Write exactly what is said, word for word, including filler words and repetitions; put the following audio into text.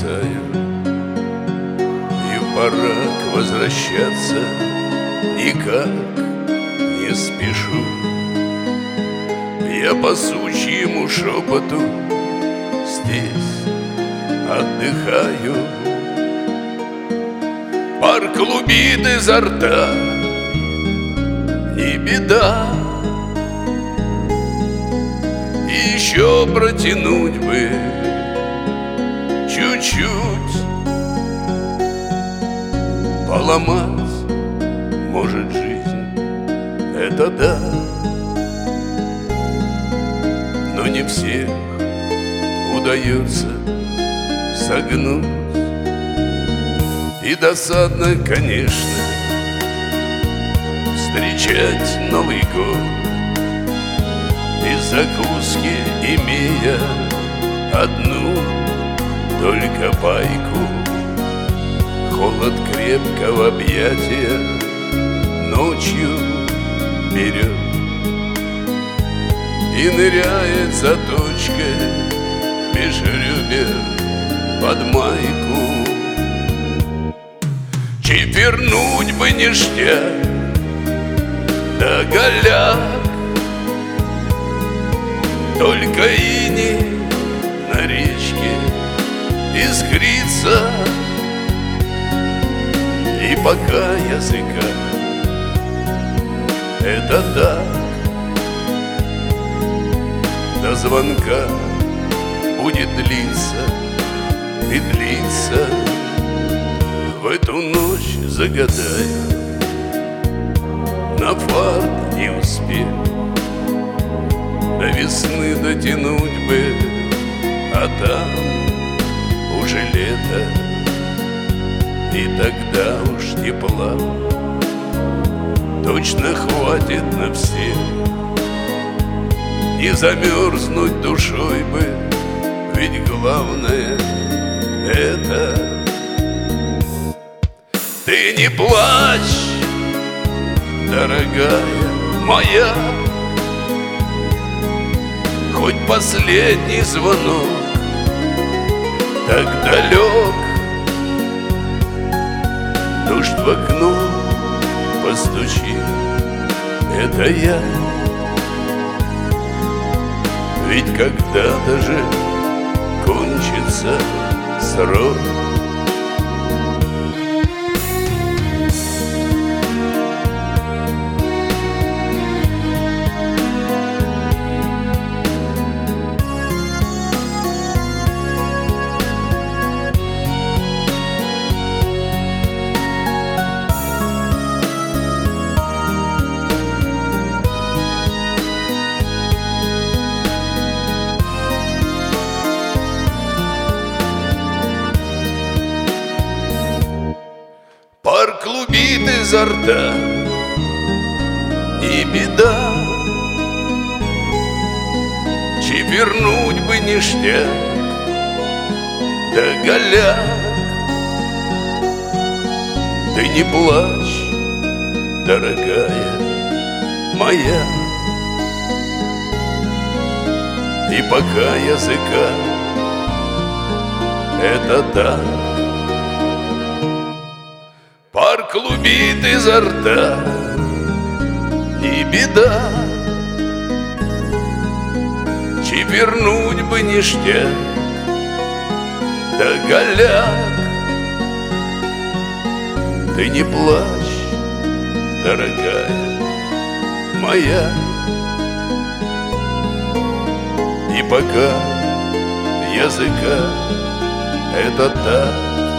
бросаю, и пора к возвращаться никак не спешу. Я по сучьему шепоту здесь отдыхаю. Пар клубит изо рта, не беда. И еще протянуть бы чуть-чуть, поломать может жизнь, это да. Но не всех удается согнуть. И досадно, конечно, встречать Новый год и закуски, имея одну только пайку. Холод крепкого объятия ночью берет и ныряет заточкой меж ребер под майку. Чипернуть бы ништяк да голяк, только ини на речке искрится. И пока языка это так, до звонка будет длиться и длиться. В эту ночь загадаю, на фарт не успел, до весны дотянуть бы, а там уже лето, и тогда уж тепла точно хватит на всех. Не замерзнуть душой бы, ведь главное это. Ты не плачь, дорогая моя, хоть последний звонок так далек. Дождь в окно постучит, это я. Ведь когда-то же кончится срок. Пар клубит изо рта, не беда. Чипернуть бы ништяк да голяк. Ты не плачь, дорогая моя, и пока языка это так. Пар клубит изо рта, не беда. Чипернуть бы ништяк да голяк. Ты не плачь, дорогая моя, и пока языка это так.